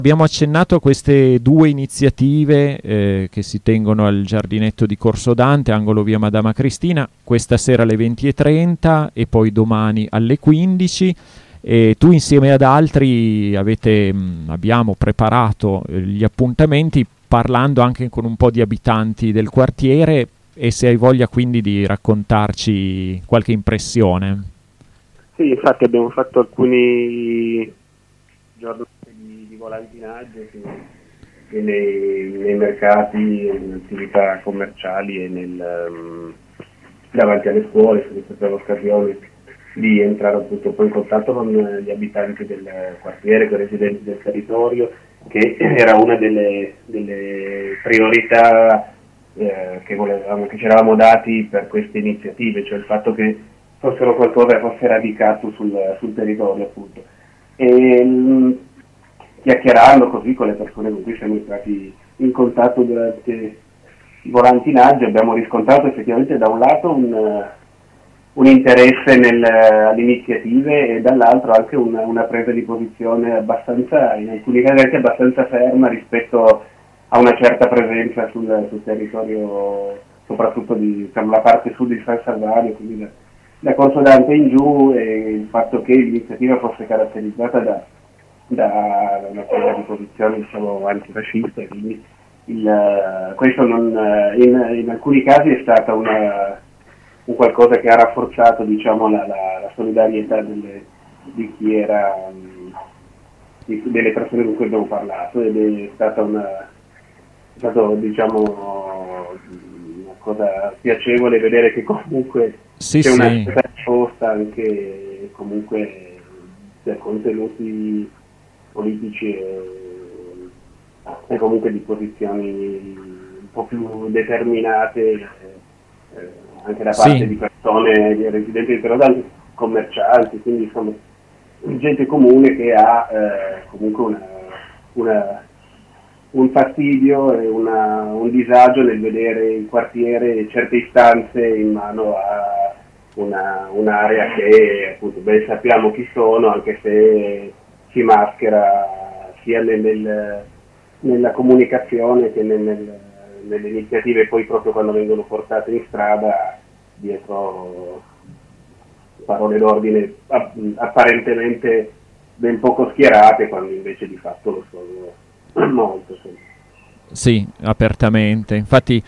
Abbiamo accennato a queste due iniziative che si tengono al giardinetto di Corso Dante, angolo via Madama Cristina, questa sera alle 20:30 e poi domani alle 15. E tu insieme ad altri abbiamo preparato gli appuntamenti parlando anche con un po' di abitanti del quartiere, e se hai voglia quindi di raccontarci qualche impressione. Sì, infatti abbiamo fatto alcuni giorni di volantinaggio che nei mercati, nelle attività commerciali e davanti alle scuole, se c'è l'occasione di entrare appunto poi in contatto con gli abitanti del quartiere, con i residenti del territorio, che era una delle priorità che ci eravamo dati per queste iniziative, cioè il fatto che fossero qualcosa che fosse radicato sul territorio appunto. E chiacchierando così con le persone con cui siamo stati in contatto durante il volantinaggio, abbiamo riscontrato effettivamente da un lato un interesse alle iniziative e dall'altro anche una presa di posizione abbastanza, in alcuni casi anche abbastanza ferma rispetto a una certa presenza sul territorio, soprattutto la parte sud di San Salvario, quindi da Corso Dante in giù, e il fatto che l'iniziativa fosse caratterizzata da una presa di posizione, diciamo, antifascista, quindi questo in alcuni casi è stata un qualcosa che ha rafforzato, diciamo, la solidarietà di chi era, delle persone con cui abbiamo parlato, ed è stato diciamo una cosa piacevole vedere che comunque c'è una certa risposta anche comunque per contenuti politici e comunque di posizioni un po' più determinate anche da parte di persone, di residenti di Rodante, commercianti, quindi insomma gente comune che ha comunque un fastidio e un disagio nel vedere il quartiere certe istanze in mano a un'area che appunto ben sappiamo chi sono, anche se si maschera sia nella comunicazione che nelle iniziative, poi proprio quando vengono portate in strada dietro parole d'ordine apparentemente ben poco schierate, quando invece di fatto lo sono molto. Sì, apertamente. Infatti,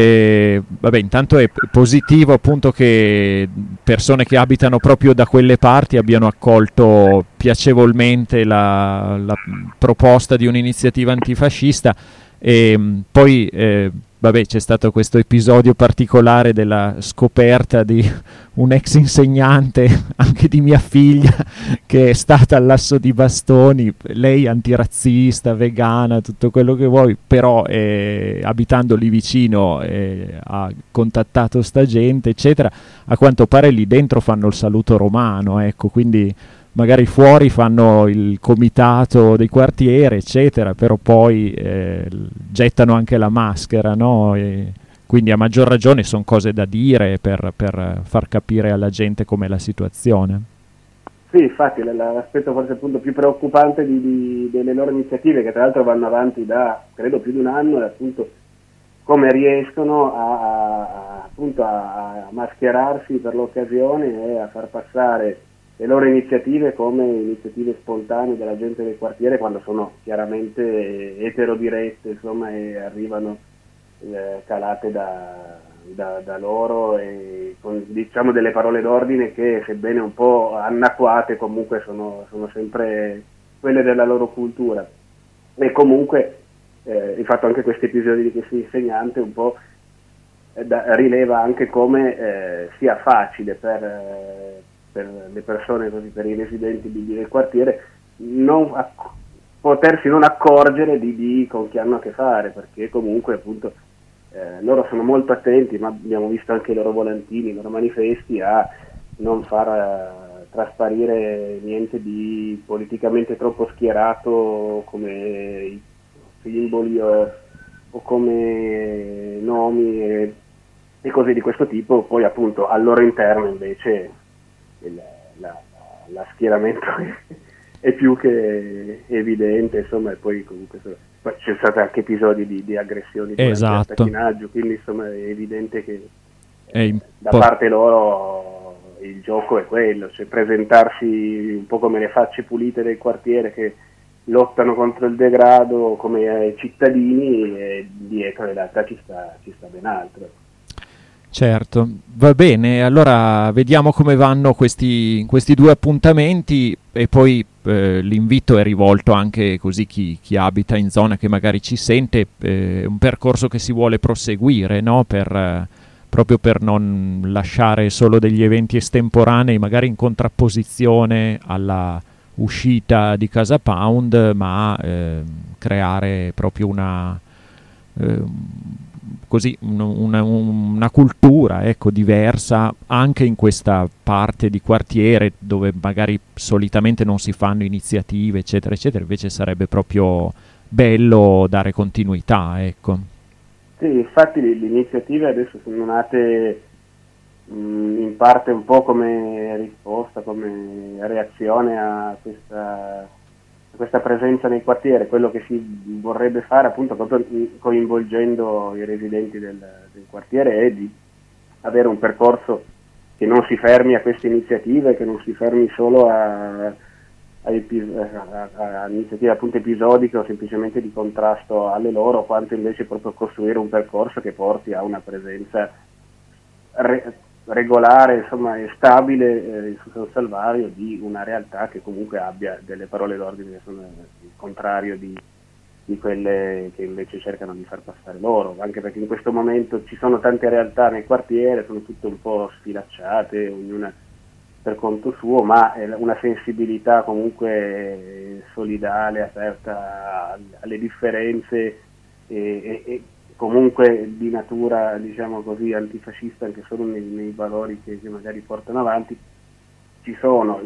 intanto è positivo appunto che persone che abitano proprio da quelle parti abbiano accolto piacevolmente la proposta di un'iniziativa antifascista. E poi c'è stato questo episodio particolare della scoperta di un ex insegnante anche di mia figlia che è stata all'asso di bastoni, lei antirazzista, vegana, tutto quello che vuoi, però abitando lì vicino ha contattato sta gente eccetera. A quanto pare lì dentro fanno il saluto romano, ecco, quindi magari fuori fanno il comitato dei quartiere, eccetera, però poi gettano anche la maschera, no? E quindi a maggior ragione sono cose da dire per far capire alla gente com'è la situazione. Sì, infatti l'aspetto forse appunto più preoccupante delle loro iniziative, che tra l'altro vanno avanti da credo più di un anno, è appunto come riescono appunto a mascherarsi per l'occasione e a far passare le loro iniziative come iniziative spontanee della gente del quartiere, quando sono chiaramente eterodirette, insomma, e arrivano calate da loro, e con, diciamo, delle parole d'ordine che, sebbene un po' anacquate, comunque sono sempre quelle della loro cultura. E comunque il fatto anche questi episodi di questo insegnante un po' rileva anche come sia facile per le persone, così, per i residenti del quartiere, potersi non accorgere con chi hanno a che fare, perché comunque appunto loro sono molto attenti, ma abbiamo visto anche i loro volantini, i loro manifesti, a non far trasparire niente di politicamente troppo schierato come simboli o come nomi e cose di questo tipo. Poi appunto al loro interno invece la schieramento è più che evidente, insomma, e poi comunque poi c'è stato anche episodi di aggressioni durante Esatto. l'attacchinaggio, quindi insomma è evidente che È da parte loro il gioco è quello, cioè presentarsi un po' come le facce pulite del quartiere che lottano contro il degrado come cittadini, e dietro in realtà ci sta ben altro. Certo, va bene, allora vediamo come vanno questi 2 appuntamenti e poi l'invito è rivolto anche così chi abita in zona, che magari ci sente, un percorso che si vuole proseguire, no? Proprio per non lasciare solo degli eventi estemporanei, magari in contrapposizione alla uscita di Casa Pound, ma creare proprio una cultura, ecco, diversa anche in questa parte di quartiere dove magari solitamente non si fanno iniziative, eccetera, eccetera. Invece sarebbe proprio bello dare continuità, ecco. Sì, infatti le iniziative adesso sono nate in parte un po' come risposta, come reazione a questa presenza nel quartiere. Quello che si vorrebbe fare, appunto, proprio coinvolgendo i residenti del quartiere, è di avere un percorso che non si fermi a queste iniziative, che non si fermi solo a iniziative appunto episodiche o semplicemente di contrasto alle loro, quanto invece proprio costruire un percorso che porti a una presenza regolare, insomma, e stabile su San Salvario, di una realtà che comunque abbia delle parole d'ordine che sono il contrario di quelle che invece cercano di far passare loro, anche perché in questo momento ci sono tante realtà nel quartiere, sono tutte un po' sfilacciate, ognuna per conto suo, ma una sensibilità comunque solidale, aperta alle differenze e comunque di natura, diciamo così, antifascista, anche solo nei valori che magari portano avanti, ci sono.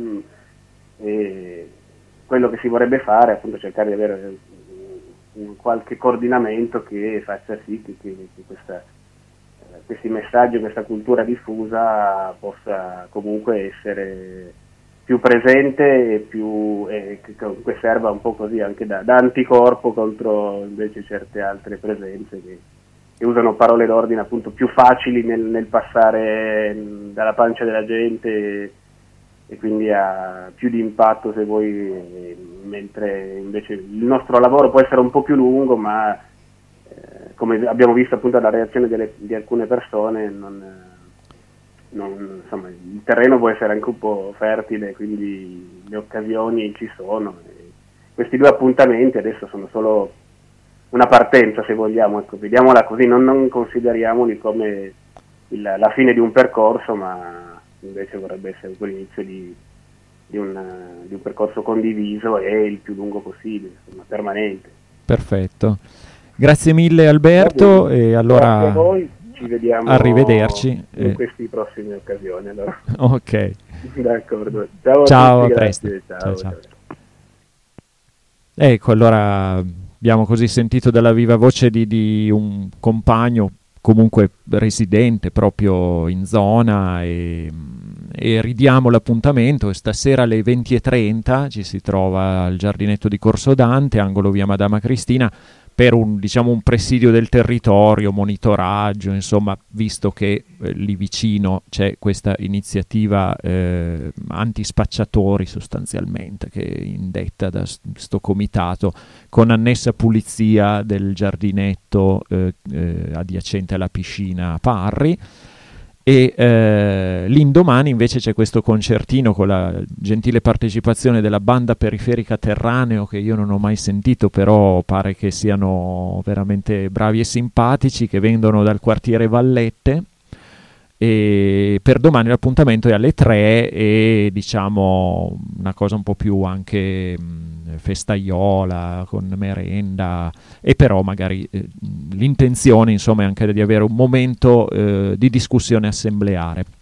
Quello che si vorrebbe fare è appunto cercare di avere qualche coordinamento che faccia sì che questi messaggi, questa cultura diffusa possa comunque essere più presente e che comunque serva un po' così anche da anticorpo contro invece certe altre presenze che usano parole d'ordine appunto più facili nel passare dalla pancia della gente e quindi ha più di impatto, se vuoi, mentre invece il nostro lavoro può essere un po' più lungo, ma come abbiamo visto appunto dalla reazione di alcune persone, insomma, il terreno può essere anche un po' fertile, quindi le occasioni ci sono. E questi 2 appuntamenti adesso sono solo una partenza, se vogliamo, ecco, vediamola così, non consideriamoli come la fine di un percorso, ma invece vorrebbe essere l'inizio di un percorso condiviso e il più lungo possibile, insomma, permanente. Perfetto. Grazie mille Alberto, e allora grazie a voi, ci vediamo arrivederci in queste prossime occasioni. Allora. Ok. D'accordo. Ciao, a tutti, a presto. Ciao. Ecco, allora abbiamo così sentito dalla viva voce di un compagno comunque residente proprio in zona e ridiamo l'appuntamento. Stasera alle 20:30 ci si trova al giardinetto di Corso Dante, angolo via Madama Cristina, per un presidio del territorio, monitoraggio, insomma, visto che lì vicino c'è questa iniziativa antispacciatori sostanzialmente, che è indetta da sto comitato, con annessa pulizia del giardinetto adiacente alla piscina Parri. E l'indomani invece c'è questo concertino con la gentile partecipazione della banda periferica Terraneo, che io non ho mai sentito, però pare che siano veramente bravi e simpatici, che vengono dal quartiere Vallette. E per domani l'appuntamento è alle 3 e diciamo una cosa un po' più anche festaiola, con merenda, e però magari l'intenzione insomma è anche di avere un momento di discussione assembleare.